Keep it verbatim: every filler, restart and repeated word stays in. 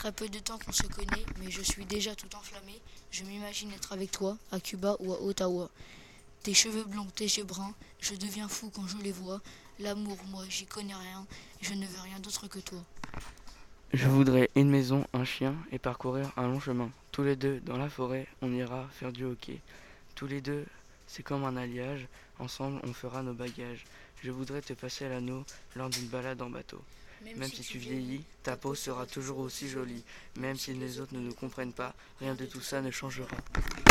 très peu de temps qu'on se connaît, mais je suis déjà tout enflammé. Je m'imagine être avec toi, à Cuba ou à Ottawa. Tes cheveux blonds, tes yeux bruns, je deviens fou quand je les vois. L'amour, moi, j'y connais rien, et je ne veux rien d'autre que toi. Je voudrais une maison, un chien et parcourir un long chemin. Tous les deux, dans la forêt, on ira faire du hockey. Tous les deux, c'est comme un alliage. Ensemble, on fera nos bagages. Je voudrais te passer à l'anneau lors d'une balade en bateau. Même Même si si tu tu vieillis, vieillis, ta ta peau peau sera sera toujours toujours aussi aussi jolie. jolie. Même Même si si les les autres autres ne ne le nous comprennent comprennent pas, pas, rien rien de de tout tout ça ça ne ne changera. changera.